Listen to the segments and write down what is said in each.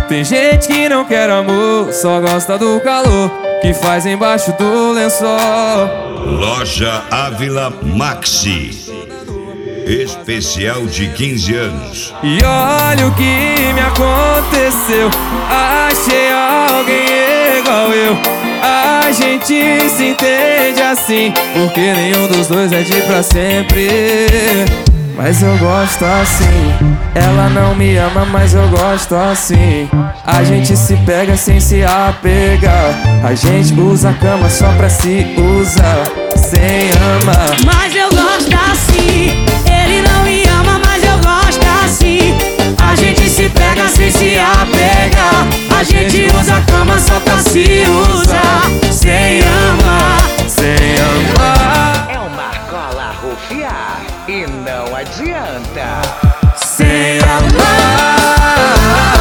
Tem gente que não quer amor, só gosta do calor que faz embaixo do lençol. Loja Ávila Maxi, especial de 15 anos. E olha o que me aconteceu, achei alguém igual eu. A gente se entende assim, porque nenhum dos dois é de pra sempre. Mas eu gosto assim. Ela não me ama, mas eu gosto assim. A gente se pega sem se apegar. A gente usa a cama só pra se usar, sem amar. Mas eu gosto assim. Ele não me ama, mas eu gosto assim. A gente se pega sem se apegar. A gente usa a cama só pra se usar, sem amar, sem amar. É uma cola rufiar e não adianta. Sem amar.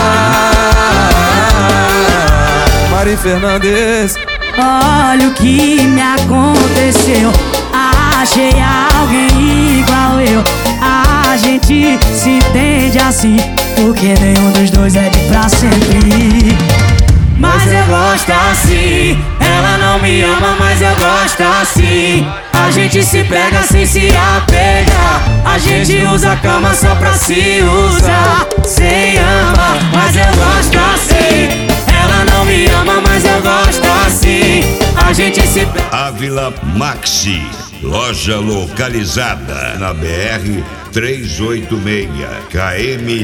Mari Fernandes. Olha o que me aconteceu, achei alguém igual eu. A gente se entende assim, porque nenhum dos dois é de pra sempre. Mas eu gosto assim. Ela não me ama, mas eu gosto assim. A gente se pega sem se apegar. A gente usa a cama só pra se usar, sem amar. Mas eu gosto assim. Ela não me ama, mas eu gosto assim. A gente se pega. Ávila Maxi, loja localizada na BR 386, KM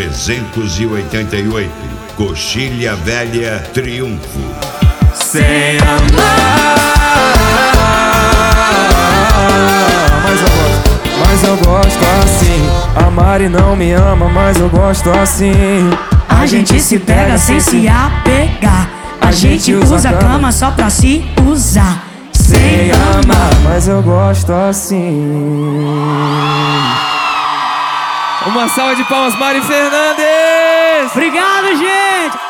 388, Coxilha Velha, Triunfo. Sem amar. Mas eu gosto assim. A Mari não me ama, mas eu gosto assim. A gente se pega sem se apegar. A gente usa a cama só pra se usar, sem amar. Mas eu gosto assim. Uma salva de palmas, Mari Fernandes. Obrigado, gente.